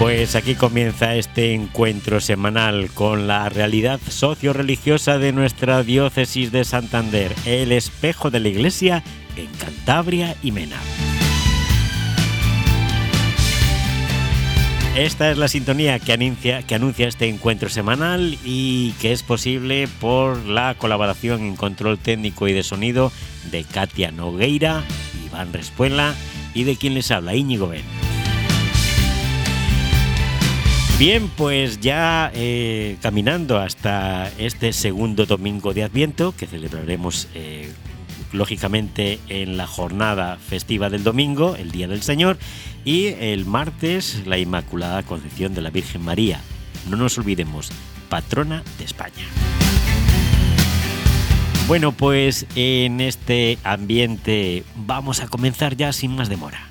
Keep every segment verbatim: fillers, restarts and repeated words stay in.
Pues aquí comienza este encuentro semanal con la realidad socio-religiosa de nuestra diócesis de Santander, el espejo de la Iglesia en Cantabria y Mena. Esta es la sintonía que anuncia, que anuncia este encuentro semanal y que es posible por la colaboración en control técnico y de sonido de Katia Nogueira, Iván Respuela y de quien les habla, Íñigo Ben. Bien, pues ya eh, caminando hasta este segundo domingo de Adviento, que celebraremos eh, lógicamente en la jornada festiva del domingo, el Día del Señor, y el martes la Inmaculada Concepción de la Virgen María. No nos olvidemos, patrona de España. Bueno, pues en este ambiente vamos a comenzar ya sin más demora.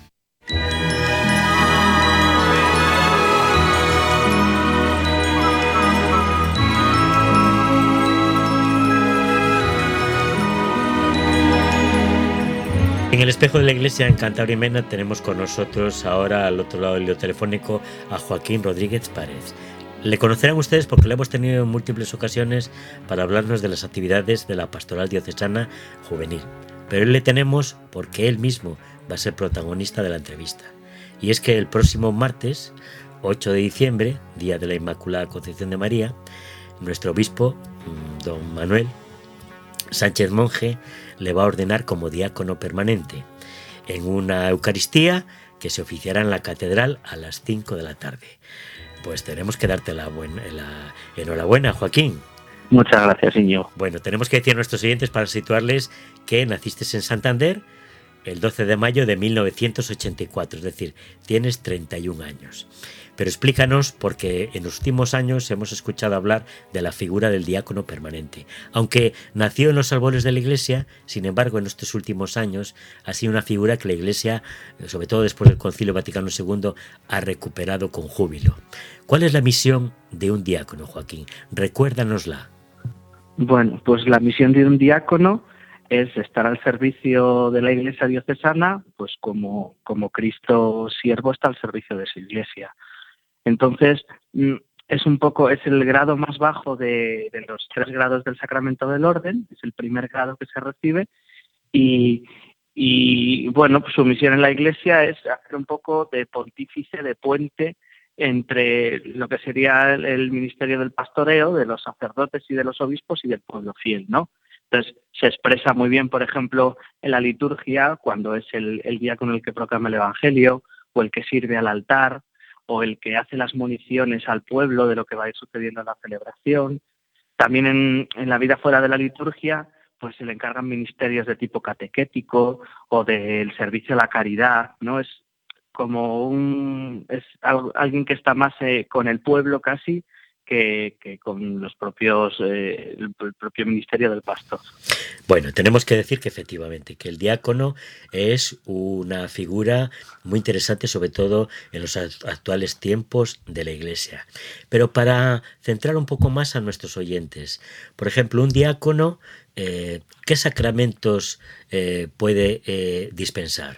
En el espejo de la Iglesia en Cantabria y Mena tenemos con nosotros ahora al otro lado del hilo telefónico a Joaquín Rodríguez Párez. Le conocerán ustedes porque lo hemos tenido en múltiples ocasiones para hablarnos de las actividades de la Pastoral Diocesana Juvenil. Pero hoy le tenemos porque él mismo va a ser protagonista de la entrevista. Y es que el próximo martes, ocho de diciembre, Día de la Inmaculada Concepción de María, nuestro obispo, don Manuel Sánchez Monje, le va a ordenar como diácono permanente en una Eucaristía que se oficiará en la catedral a las cinco de la tarde. Pues tenemos que darte la, buena, la enhorabuena, Joaquín. Muchas gracias, Íñigo. Bueno, tenemos que decir a nuestros oyentes para situarles que naciste en Santander el doce de mayo de mil novecientos ochenta y cuatro, es decir, tienes treinta y un años. Pero explícanos, porque en los últimos años hemos escuchado hablar de la figura del diácono permanente. Aunque nació en los albores de la Iglesia, sin embargo, en estos últimos años ha sido una figura que la Iglesia, sobre todo después del Concilio Vaticano segundo, ha recuperado con júbilo. ¿Cuál es la misión de un diácono, Joaquín? Recuérdanosla. Bueno, pues la misión de un diácono es estar al servicio de la Iglesia diocesana, pues como, como Cristo siervo está al servicio de su Iglesia. Entonces, es un poco, es el grado más bajo de, de los tres grados del sacramento del orden, es el primer grado que se recibe, y, y bueno, pues su misión en la Iglesia es hacer un poco de pontífice, de puente entre lo que sería el, el ministerio del pastoreo, de los sacerdotes y de los obispos y del pueblo fiel, ¿no? Entonces, se expresa muy bien, por ejemplo, en la liturgia, cuando es el, el diácono el que proclama el Evangelio, o el que sirve al altar, o el que hace las municiones al pueblo de lo que va a ir sucediendo en la celebración. También en, en la vida fuera de la liturgia, pues se le encargan ministerios de tipo catequético o del servicio a la caridad, ¿no? Es como un es algo, alguien que está más eh, con el pueblo casi que, que con los propios eh, el, el propio ministerio del pastor. Bueno, tenemos que decir que efectivamente que el diácono es una figura muy interesante, sobre todo en los actuales tiempos de la Iglesia. Pero para centrar un poco más a nuestros oyentes, por ejemplo, un diácono, eh, ¿qué sacramentos eh, puede eh, dispensar?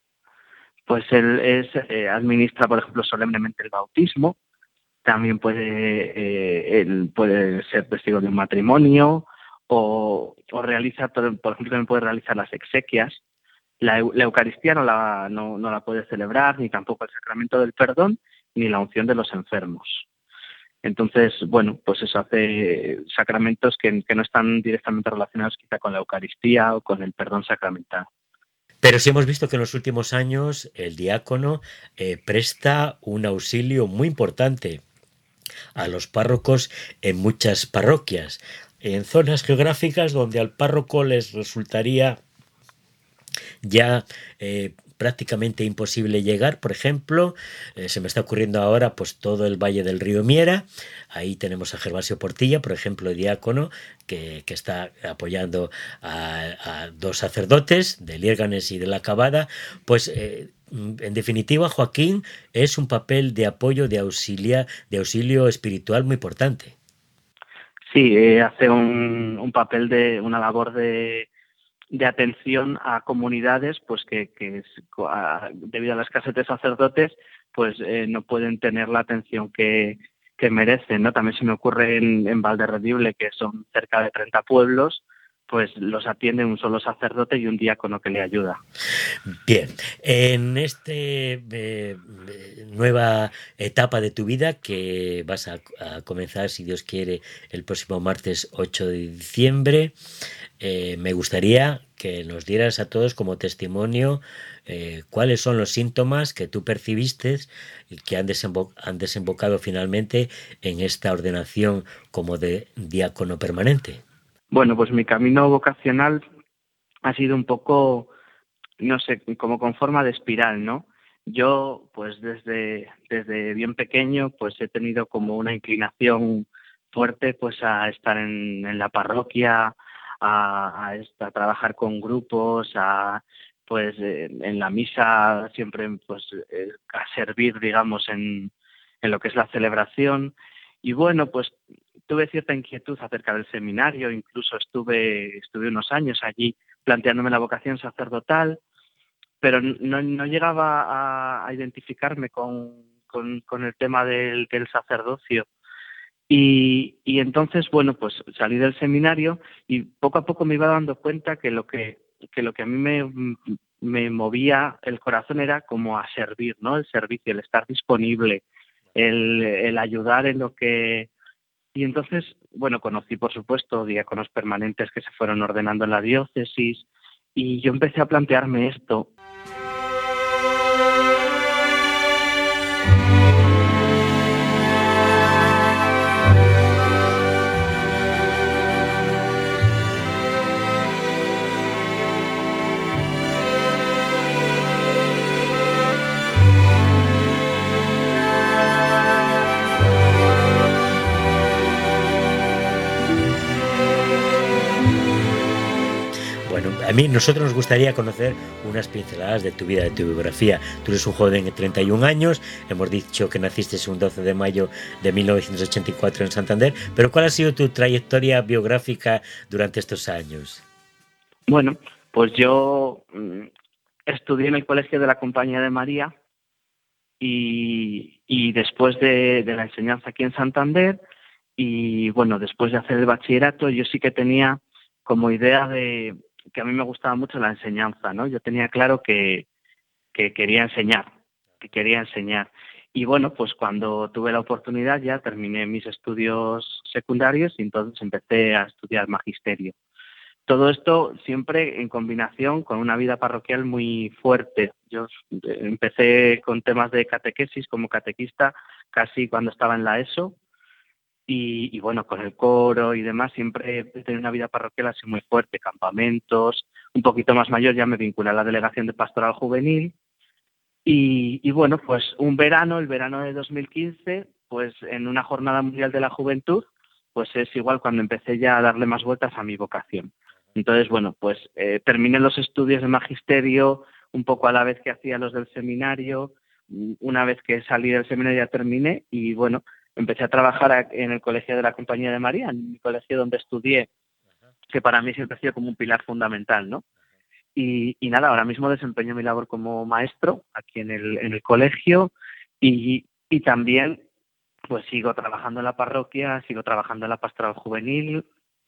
Pues él es, eh, administra, por ejemplo, solemnemente el bautismo. También puede, eh, él puede ser testigo de un matrimonio o, o realiza, por ejemplo, también puede realizar las exequias. La, la Eucaristía no la, no, no la puede celebrar, ni tampoco el sacramento del perdón, ni la unción de los enfermos. Entonces, bueno, pues eso hace sacramentos que, que no están directamente relacionados quizá con la Eucaristía o con el perdón sacramental. Pero sí hemos visto que en los últimos años el diácono eh, presta un auxilio muy importante a los párrocos en muchas parroquias, en zonas geográficas donde al párroco les resultaría ya eh, prácticamente imposible llegar. Por ejemplo, eh, se me está ocurriendo ahora pues todo el Valle del Río Miera. Ahí tenemos a Gervasio Portilla, por ejemplo, diácono, que, que está apoyando a, a dos sacerdotes de Liérganes y de la Cabada. Pues eh, en definitiva, Joaquín, es un papel de apoyo, de auxilia, de auxilio espiritual muy importante. Sí, eh, hace un, un papel de una labor de de atención a comunidades pues que, que es, a, debido a la escasez de sacerdotes pues eh, no pueden tener la atención que, que merecen, ¿no? También se me ocurre en, en Valderredible, que son cerca de treinta pueblos, pues los atiende un solo sacerdote y un diácono que le ayuda. Bien, en esta eh, nueva etapa de tu vida que vas a, a comenzar, si Dios quiere, el próximo martes ocho de diciembre, eh, me gustaría que nos dieras a todos como testimonio eh, cuáles son los síntomas que tú percibiste y que han, desembo han desembocado finalmente en esta ordenación como de diácono permanente. Bueno, pues mi camino vocacional ha sido un poco, no sé, como con forma de espiral, ¿no? Yo, pues desde, desde bien pequeño, pues he tenido como una inclinación fuerte, pues a estar en, en la parroquia, a, a, esta, a trabajar con grupos, a, pues eh, en la misa siempre, pues eh, a servir, digamos, en, en lo que es la celebración. Y bueno, pues tuve cierta inquietud acerca del seminario, incluso estuve, estuve unos años allí planteándome la vocación sacerdotal, pero no, no llegaba a, a identificarme con, con, con, el tema del, del sacerdocio. Y, y entonces, bueno, pues salí del seminario y poco a poco me iba dando cuenta que lo que, que, lo que a mí me, me movía el corazón era como a servir, ¿no? El servicio, el estar disponible, el, el ayudar en lo que... Y entonces, bueno, conocí, por supuesto, diáconos permanentes que se fueron ordenando en la diócesis y yo empecé a plantearme esto. A mí, nosotros nos gustaría conocer unas pinceladas de tu vida, de tu biografía. Tú eres un joven de treinta y un años, hemos dicho que naciste un doce de mayo de mil novecientos ochenta y cuatro en Santander, pero ¿cuál ha sido tu trayectoria biográfica durante estos años? Bueno, pues yo mmm, estudié en el Colegio de la Compañía de María y, y después de, de la enseñanza aquí en Santander y bueno, después de hacer el bachillerato yo sí que tenía como idea de que a mí me gustaba mucho la enseñanza, ¿no? Yo tenía claro que, que quería enseñar, que quería enseñar. Y bueno, pues cuando tuve la oportunidad ya terminé mis estudios secundarios y entonces empecé a estudiar magisterio. Todo esto siempre en combinación con una vida parroquial muy fuerte. Yo empecé con temas de catequesis como catequista casi cuando estaba en la ESO. Y, y bueno, con el coro y demás, siempre he tenido una vida parroquial así muy fuerte, campamentos, un poquito más mayor ya me vinculé a la delegación de pastoral juvenil y, y bueno, pues un verano, el verano de dos mil quince, pues en una jornada mundial de la juventud, pues es igual cuando empecé ya a darle más vueltas a mi vocación. Entonces, bueno, pues eh, terminé los estudios de magisterio un poco a la vez que hacía los del seminario, una vez que salí del seminario ya terminé y bueno, empecé a trabajar en el Colegio de la Compañía de María, en mi colegio donde estudié, que para mí siempre ha sido como un pilar fundamental, ¿no? Y, y nada, ahora mismo desempeño mi labor como maestro aquí en el, en el colegio y, y también pues sigo trabajando en la parroquia, sigo trabajando en la pastoral juvenil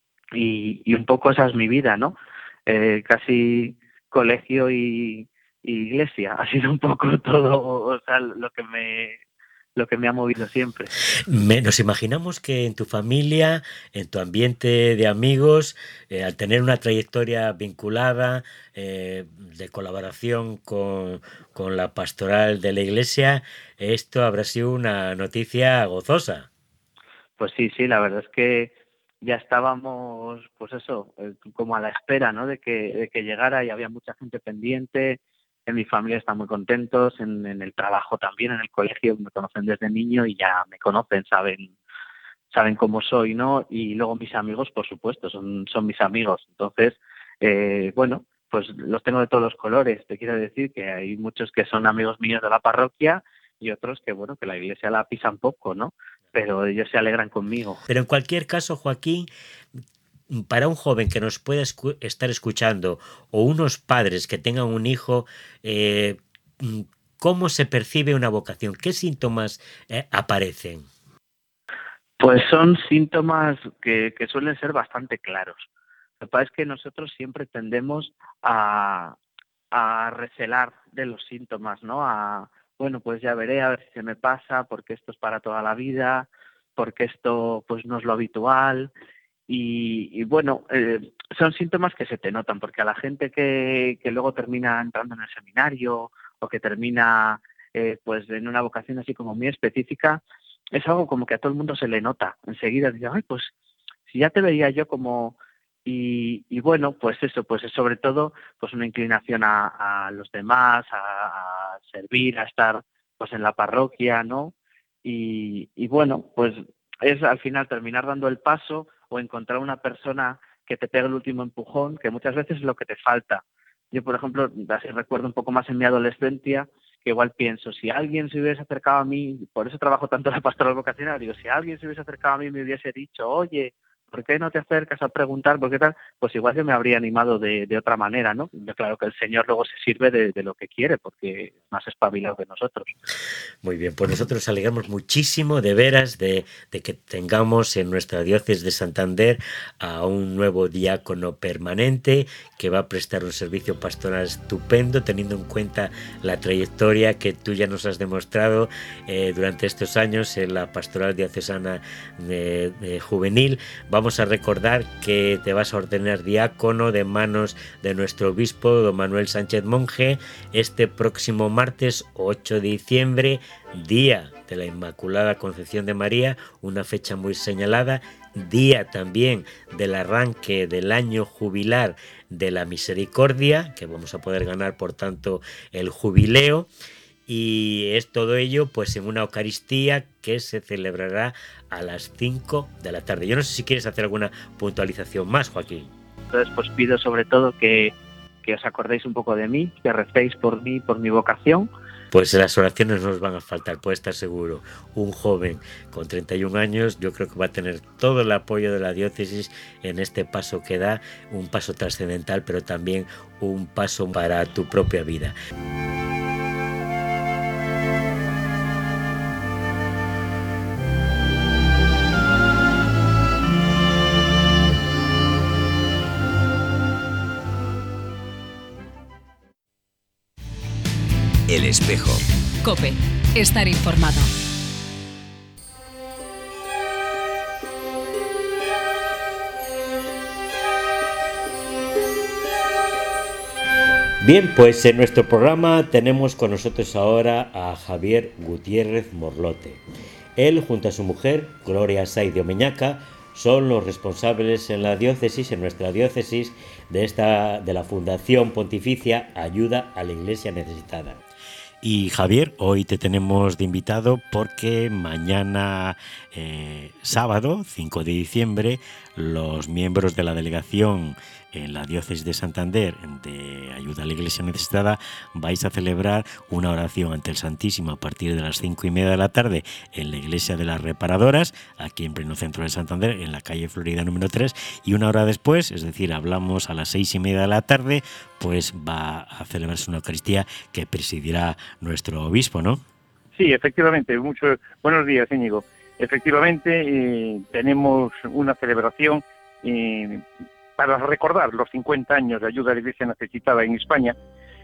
y, y un poco esa es mi vida, ¿no? Eh, casi colegio y, y iglesia, ha sido un poco todo, o sea, lo que me lo que me ha movido siempre. Me, nos imaginamos que en tu familia, en tu ambiente de amigos, eh, al tener una trayectoria vinculada eh, de colaboración con, con la pastoral de la iglesia, esto habrá sido una noticia gozosa. Pues sí, sí, la verdad es que ya estábamos, pues eso, eh, como a la espera, ¿no? De que, de que llegara y había mucha gente pendiente. En mi familia están muy contentos, en, en el trabajo también, en el colegio me conocen desde niño y ya me conocen, saben saben cómo soy, ¿no? Y luego mis amigos, por supuesto, son, son mis amigos. Entonces, eh, bueno, pues los tengo de todos los colores. Te quiero decir que hay muchos que son amigos míos de la parroquia y otros que, bueno, que la iglesia la pisan poco, ¿no? Pero ellos se alegran conmigo. Pero en cualquier caso, Joaquín, para un joven que nos pueda escu estar escuchando o unos padres que tengan un hijo, eh, mm, ¿cómo se percibe una vocación? ¿Qué síntomas eh, aparecen? Pues son síntomas que, que suelen ser bastante claros. Lo que pasa es que nosotros siempre tendemos a, a recelar de los síntomas, ¿no? A, bueno, pues ya veré a ver si se me pasa, porque esto es para toda la vida, porque esto pues no es lo habitual. Y, y bueno, eh, son síntomas que se te notan, porque a la gente que, que luego termina entrando en el seminario o que termina eh, pues en una vocación así como muy específica, es algo como que a todo el mundo se le nota. Enseguida dice, ay, pues si ya te veía yo como... Y, y bueno, pues eso, pues es sobre todo pues una inclinación a, a los demás, a, a servir, a estar pues en la parroquia, ¿no? Y, y bueno, pues es al final terminar dando el paso o encontrar una persona que te pegue el último empujón, que muchas veces es lo que te falta. Yo, por ejemplo, así recuerdo un poco más en mi adolescencia, que igual pienso, si alguien se hubiese acercado a mí, por eso trabajo tanto en la pastoral vocacional, digo, si alguien se hubiese acercado a mí y me hubiese dicho, oye, ¿por qué no te acercas a preguntar? ¿Por qué tal? Pues igual yo me habría animado de, de otra manera, ¿no? Yo, claro que el Señor luego se sirve de, de lo que quiere, porque es más espabilado que nosotros. Muy bien, pues nosotros nos alegramos muchísimo de veras de, de que tengamos en nuestra diócesis de Santander a un nuevo diácono permanente que va a prestar un servicio pastoral estupendo, teniendo en cuenta la trayectoria que tú ya nos has demostrado eh, durante estos años en la pastoral diocesana de, de juvenil. Vamos a recordar que te vas a ordenar diácono de manos de nuestro obispo, don Manuel Sánchez Monje, este próximo martes ocho de diciembre, día de la Inmaculada Concepción de María, una fecha muy señalada, día también del arranque del año jubilar de la Misericordia, que vamos a poder ganar por tanto el jubileo, y es todo ello pues en una Eucaristía que se celebrará a las cinco de la tarde. Yo no sé si quieres hacer alguna puntualización más, Joaquín. Entonces, pues pido sobre todo que, que os acordéis un poco de mí, que recéis por mí, por mi vocación. Pues las oraciones no nos van a faltar, puede estar seguro. Un joven con treinta y un años, yo creo que va a tener todo el apoyo de la diócesis en este paso que da, un paso trascendental, pero también un paso para tu propia vida. El Espejo. COPE. Estar informado. Bien, pues en nuestro programa tenemos con nosotros ahora a Javier Gutiérrez Morlote. Él, junto a su mujer, Gloria Saiz de Omeñaca, son los responsables en la diócesis, en nuestra diócesis, de, esta, de la Fundación Pontificia Ayuda a la Iglesia Necesitada. Y Javier, hoy te tenemos de invitado porque mañana, eh, sábado, cinco de diciembre, los miembros de la delegación en la diócesis de Santander de Ayuda a la Iglesia Necesitada vais a celebrar una oración ante el Santísimo a partir de las cinco y media de la tarde en la Iglesia de las Reparadoras, aquí en pleno centro de Santander, en la calle Florida número tres, y una hora después, es decir, hablamos a las seis y media de la tarde, pues va a celebrarse una Eucaristía que presidirá nuestro obispo, ¿no? Sí, efectivamente. Muchos buenos días, Íñigo. Efectivamente, eh, tenemos una celebración eh, para recordar los cincuenta años de Ayuda a la Iglesia Necesitada en España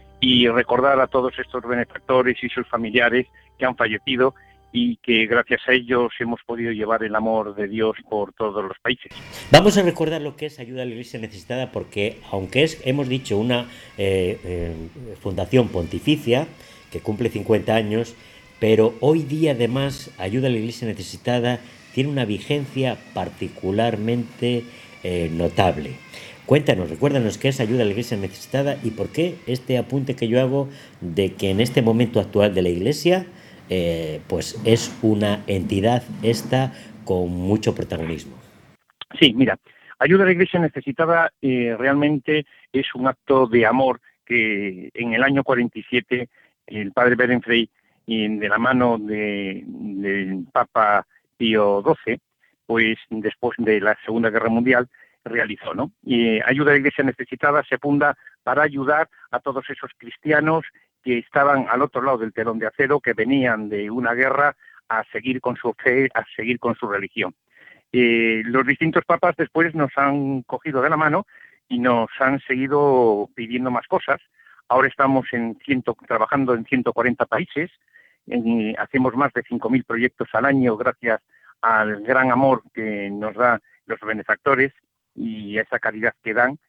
y recordar a todos estos benefactores y sus familiares que han fallecido y que gracias a ellos hemos podido llevar el amor de Dios por todos los países. Vamos a recordar lo que es Ayuda a la Iglesia Necesitada porque, aunque es, hemos dicho, una eh, eh, fundación pontificia que cumple cincuenta años, pero hoy día además Ayuda a la Iglesia Necesitada tiene una vigencia particularmente eh, notable. Cuéntanos, recuérdanos qué es Ayuda a la Iglesia Necesitada y por qué este apunte que yo hago de que en este momento actual de la Iglesia eh, pues es una entidad esta con mucho protagonismo. Sí, mira, Ayuda a la Iglesia Necesitada eh, realmente es un acto de amor que en el año cuarenta y siete el padre Berenfrey, de la mano de, del Papa Pío doce, pues después de la Segunda Guerra Mundial, realizó, ¿no? Y Ayuda a la Iglesia Necesitada se funda para ayudar a todos esos cristianos que estaban al otro lado del telón de acero, que venían de una guerra a seguir con su fe, a seguir con su religión. Eh, los distintos papas después nos han cogido de la mano y nos han seguido pidiendo más cosas. Ahora estamos en ciento, trabajando en ciento cuarenta países, en, hacemos más de cinco mil proyectos al año gracias al gran amor que nos dan los benefactores y a esa caridad que dan.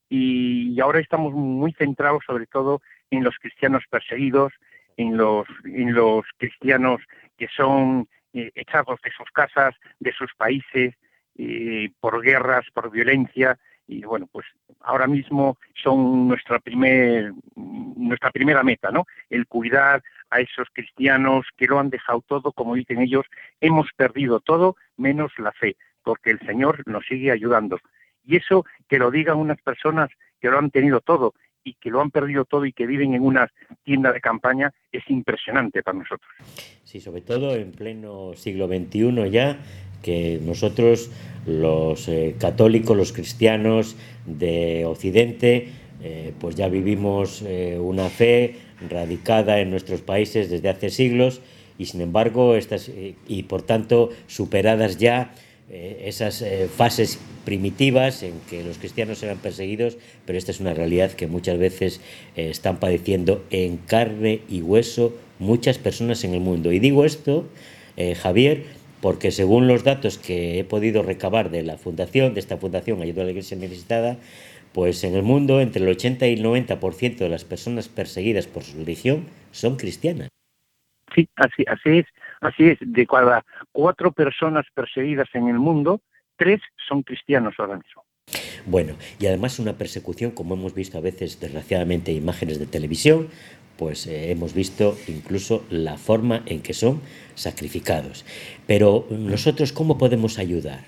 Y ahora estamos muy centrados sobre todo en los cristianos perseguidos, en los, en los cristianos que son eh, echados de sus casas, de sus países, eh, por guerras, por violencia. Y bueno, pues ahora mismo son nuestra primer, nuestra primera meta, ¿no? El cuidar a esos cristianos que lo han dejado todo, como dicen ellos, hemos perdido todo menos la fe, porque el Señor nos sigue ayudando. Y eso que lo digan unas personas que lo han tenido todo y que lo han perdido todo y que viven en una tienda de campaña es impresionante para nosotros. Sí, sobre todo en pleno siglo veintiuno ya, que nosotros los eh, católicos, los cristianos de Occidente, eh, pues ya vivimos eh, una fe radicada en nuestros países desde hace siglos y sin embargo estas eh, y por tanto superadas ya eh, esas eh, fases primitivas en que los cristianos eran perseguidos, pero esta es una realidad que muchas veces eh, están padeciendo en carne y hueso muchas personas en el mundo. Y digo esto, eh, Javier, porque según los datos que he podido recabar de la fundación, de esta fundación Ayuda a la Iglesia Necesitada, pues en el mundo entre el ochenta y el noventa por ciento de las personas perseguidas por su religión son cristianas. Sí, así, así es, así es. De cada cuatro personas perseguidas en el mundo, tres son cristianos ahora mismo. Bueno, y además una persecución, como hemos visto a veces desgraciadamente imágenes de televisión, pues eh, hemos visto incluso la forma en que son sacrificados. Pero nosotros, ¿cómo podemos ayudar?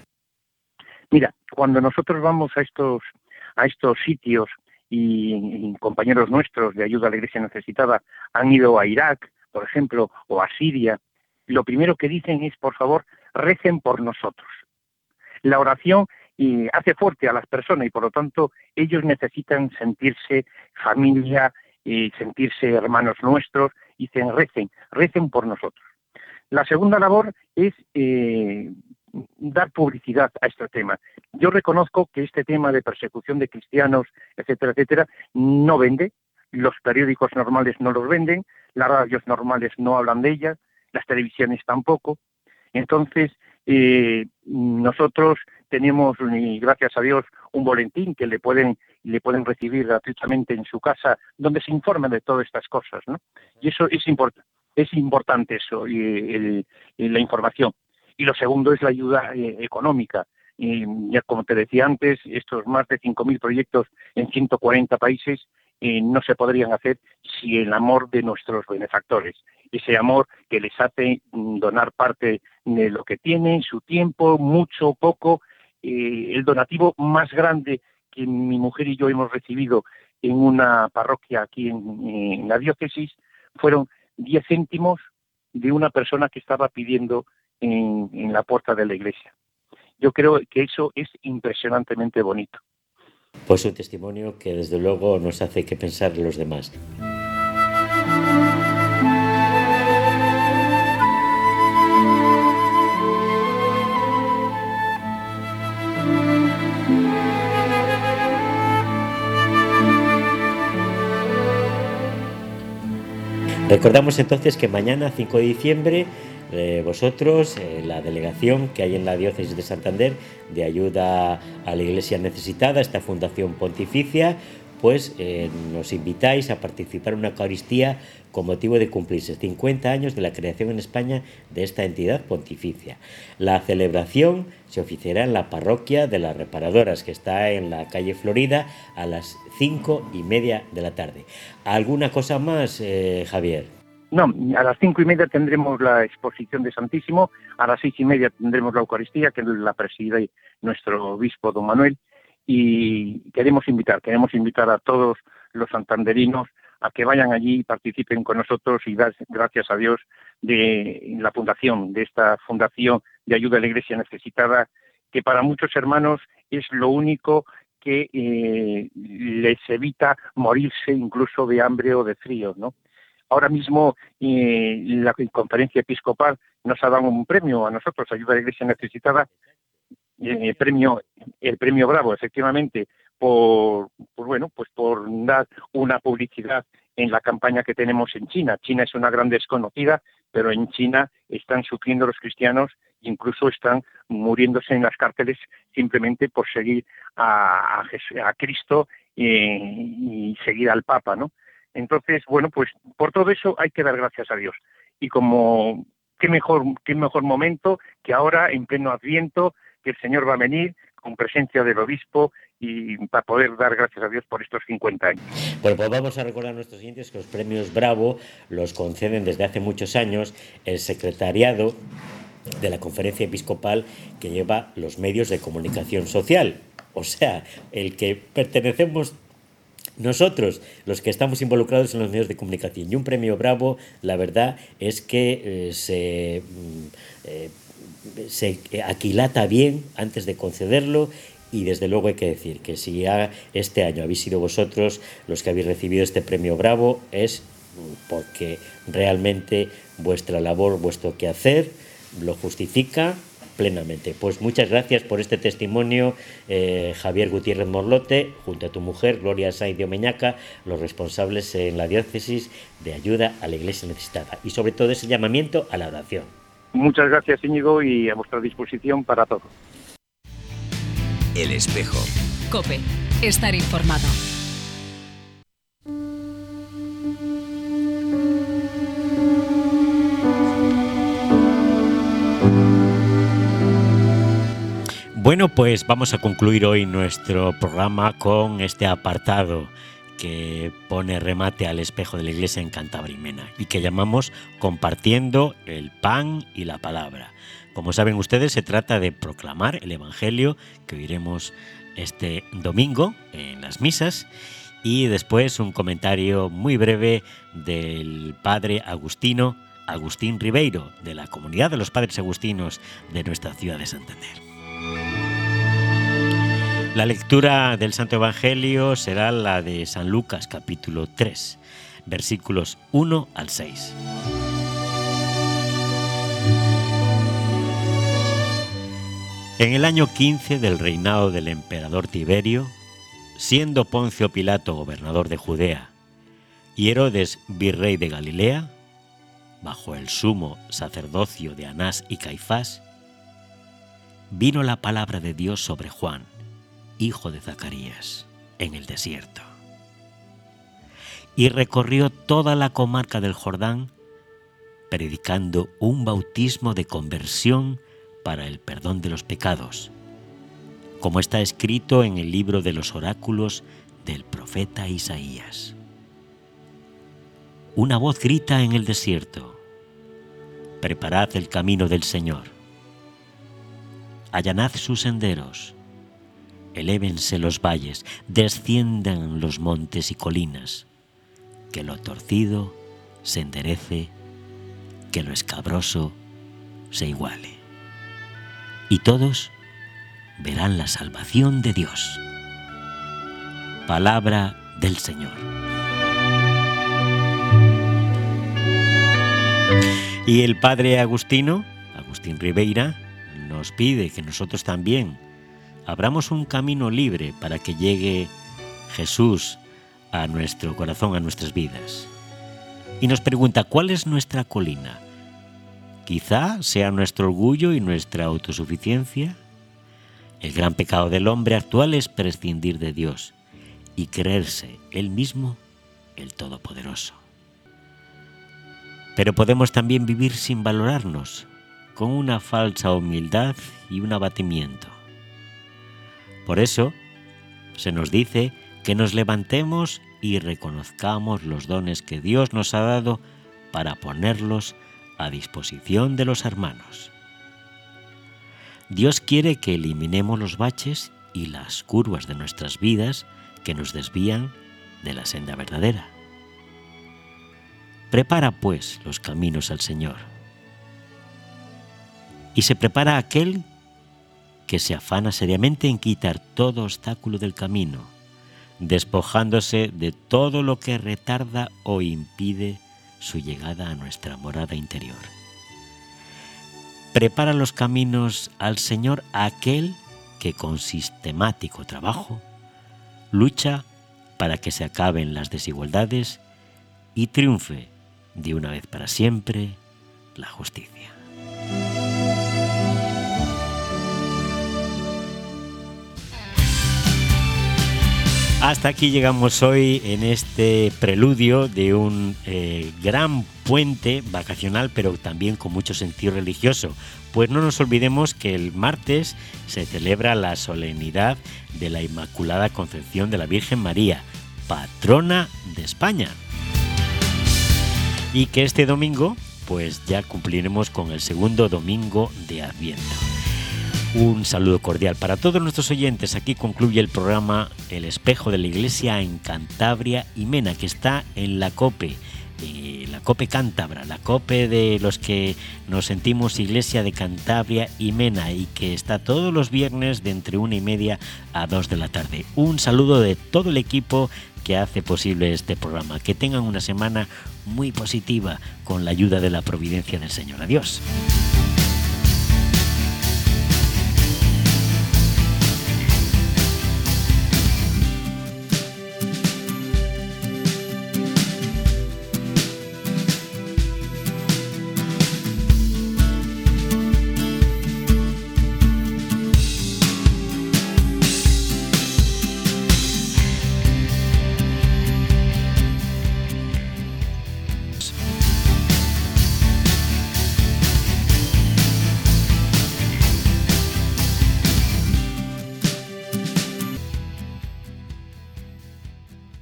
Mira, cuando nosotros vamos a estos a estos sitios y, y compañeros nuestros de Ayuda a la Iglesia Necesitada han ido a Irak, por ejemplo, o a Siria, lo primero que dicen es, por favor, recen por nosotros. La oración y hace fuerte a las personas y por lo tanto ellos necesitan sentirse familia, y sentirse hermanos nuestros, y dicen recen, recen por nosotros. La segunda labor es eh, dar publicidad a este tema. Yo reconozco que este tema de persecución de cristianos, etcétera, etcétera, no vende. Los periódicos normales no los venden, las radios normales no hablan de ellas, las televisiones tampoco. Entonces, eh, nosotros tenemos, y gracias a Dios, un boletín que le pueden le pueden recibir gratuitamente en su casa, donde se informa de todas estas cosas, ¿no? Y eso es importante, es importante eso, y, el, y la información. Y lo segundo es la ayuda eh, económica. Y ya como te decía antes, estos más de cinco mil proyectos en ciento cuarenta países eh, no se podrían hacer sin el amor de nuestros benefactores. Ese amor que les hace donar parte de lo que tienen, su tiempo, mucho o poco. Eh, el donativo más grande que mi mujer y yo hemos recibido en una parroquia aquí en, en la diócesis fueron diez céntimos de una persona que estaba pidiendo en, en la puerta de la iglesia. Yo creo que eso es impresionantemente bonito. Pues un testimonio que desde luego nos hace que pensar los demás. Recordamos entonces que mañana, cinco de diciembre, eh, vosotros, eh, la delegación que hay en la diócesis de Santander de Ayuda a la Iglesia Necesitada, esta fundación pontificia, pues eh, nos invitáis a participar en una Eucaristía con motivo de cumplirse cincuenta años de la creación en España de esta entidad pontificia. La celebración se oficiará en la parroquia de las Reparadoras, que está en la calle Florida, a las cinco y media de la tarde. ¿Alguna cosa más, eh, Javier? No, a las cinco y media tendremos la exposición de Santísimo, a las seis y media tendremos la Eucaristía, que la preside nuestro obispo don Manuel, y queremos invitar, queremos invitar a todos los santanderinos a que vayan allí y participen con nosotros y dar gracias a Dios de la fundación, de esta fundación de Ayuda a la Iglesia Necesitada, que para muchos hermanos es lo único que eh, les evita morirse incluso de hambre o de frío, ¿no? Ahora mismo eh, la Conferencia Episcopal nos ha dado un premio a nosotros, Ayuda a la Iglesia Necesitada, eh, el premio, el premio Bravo, efectivamente, por, por bueno, pues por dar una publicidad en la campaña que tenemos en China. China es una gran desconocida, pero en China están sufriendo los cristianos, incluso están muriéndose en las cárceles simplemente por seguir a, a, Jesús, a Cristo eh, y seguir al Papa, ¿no? Entonces, bueno, pues por todo eso hay que dar gracias a Dios. Y como, qué mejor, qué mejor momento que ahora, en pleno Adviento, que el Señor va a venir con presencia del obispo y para poder dar gracias a Dios por estos cincuenta años. Bueno, pues vamos a recordar a nuestros oyentes que los premios Bravo los conceden desde hace muchos años el secretariado de la Conferencia Episcopal que lleva los medios de comunicación social, o sea, el que pertenecemos nosotros, los que estamos involucrados en los medios de comunicación. Y un premio Bravo, la verdad es que eh, se, eh, se aquilata bien antes de concederlo. Y desde luego hay que decir que si ya este año habéis sido vosotros los que habéis recibido este premio Bravo, es porque realmente vuestra labor, vuestro quehacer, lo justifica plenamente. Pues muchas gracias por este testimonio, eh, Javier Gutiérrez Morlote, junto a tu mujer, Gloria Sainz de Omeñaca, los responsables en la diócesis de Ayuda a la Iglesia Necesitada. Y sobre todo ese llamamiento a la oración. Muchas gracias, Íñigo, y a vuestra disposición para todo. El Espejo. COPE. Estar informado. Bueno, pues vamos a concluir hoy nuestro programa con este apartado que pone remate al espejo de la Iglesia en Cantabria y Mena y que llamamos Compartiendo el pan y la palabra. Como saben ustedes, se trata de proclamar el Evangelio que oiremos este domingo en las misas y después un comentario muy breve del padre agustino Agustín Ribeiro, de la Comunidad de los Padres Agustinos de nuestra ciudad de Santander. La lectura del Santo Evangelio será la de San Lucas, capítulo tres, versículos uno al seis. En el año quince del reinado del emperador Tiberio, siendo Poncio Pilato gobernador de Judea y Herodes virrey de Galilea, bajo el sumo sacerdocio de Anás y Caifás, vino la palabra de Dios sobre Juan, hijo de Zacarías, en el desierto. Y recorrió toda la comarca del Jordán, predicando un bautismo de conversión para el perdón de los pecados, como está escrito en el libro de los oráculos del profeta Isaías. Una voz grita en el desierto: preparad el camino del Señor, allanad sus senderos, elévense los valles, desciendan los montes y colinas, que lo torcido se enderece, que lo escabroso se iguale. Y todos verán la salvación de Dios. Palabra del Señor. Y el padre Agustino, Agustín Ribeira, nos pide que nosotros también abramos un camino libre para que llegue Jesús a nuestro corazón, a nuestras vidas. Y nos pregunta, ¿cuál es nuestra colina? Quizá sea nuestro orgullo y nuestra autosuficiencia. El gran pecado del hombre actual es prescindir de Dios y creerse Él mismo el Todopoderoso. Pero podemos también vivir sin valorarnos, con una falsa humildad y un abatimiento. Por eso, se nos dice que nos levantemos y reconozcamos los dones que Dios nos ha dado para ponerlos a disposición de los hermanos. Dios quiere que eliminemos los baches y las curvas de nuestras vidas que nos desvían de la senda verdadera. Prepara, pues, los caminos al Señor. Y se prepara aquel que se afana seriamente en quitar todo obstáculo del camino, despojándose de todo lo que retarda o impide su llegada a nuestra morada interior. Prepara los caminos al Señor aquel que con sistemático trabajo lucha para que se acaben las desigualdades y triunfe de una vez para siempre la justicia. Hasta aquí llegamos hoy en este preludio de un eh, gran puente vacacional, pero también con mucho sentido religioso. Pues no nos olvidemos que el martes se celebra la solemnidad de la Inmaculada Concepción de la Virgen María, patrona de España. Y que este domingo, pues ya cumpliremos con el segundo domingo de Adviento. Un saludo cordial para todos nuestros oyentes. Aquí concluye el programa El Espejo de la Iglesia en Cantabria y Mena, que está en la COPE, eh, la COPE Cántabra, la COPE de los que nos sentimos Iglesia de Cantabria y Mena, y que está todos los viernes de entre una y media a dos de la tarde. Un saludo de todo el equipo que hace posible este programa. Que tengan una semana muy positiva con la ayuda de la providencia del Señor. Adiós.